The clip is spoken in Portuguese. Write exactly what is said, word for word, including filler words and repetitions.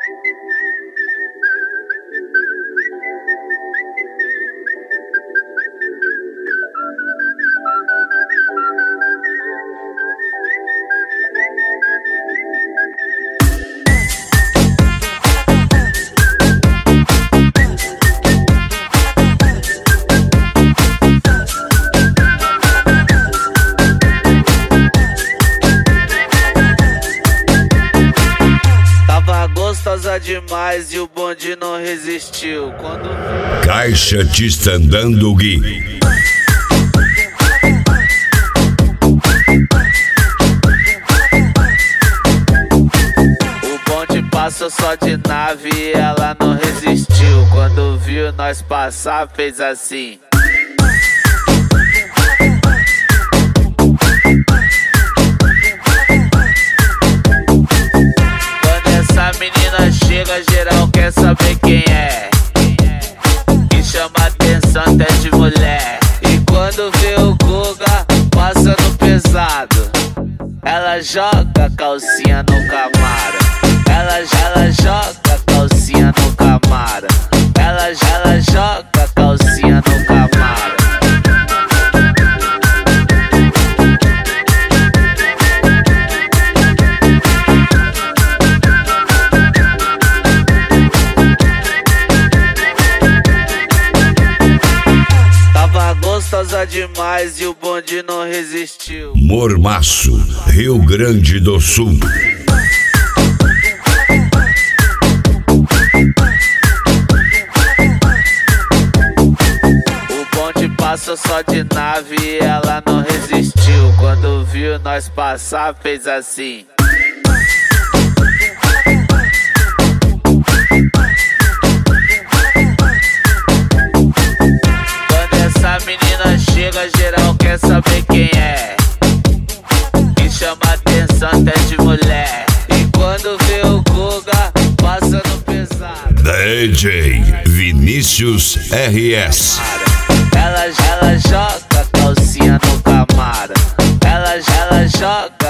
Gostosa demais e o bonde não resistiu quando... Caixa te andando Gui. O bonde passou só de nave e ela não resistiu. Quando viu nós passar, fez assim. Chega geral, quer saber quem é, que chama atenção até de mulher. E quando vê o Guga, passa no pesado. Ela joga a calcinha no Camaro. Ela, ela joga a calcinha no Camaro. Ela, ela joga a calcinha no Camaro. Gostosa demais e o bonde não resistiu. Mormaço, Rio Grande do Sul. O bonde passou só de nave e ela não resistiu. Quando viu nós passar, fez assim. Chega geral, quer saber quem é, que chama atenção até de mulher. E quando vê o Guga, passa no pesado. D J Vinícius R S. Ela, ela joga a calcinha no Camaro. Ela, ela joga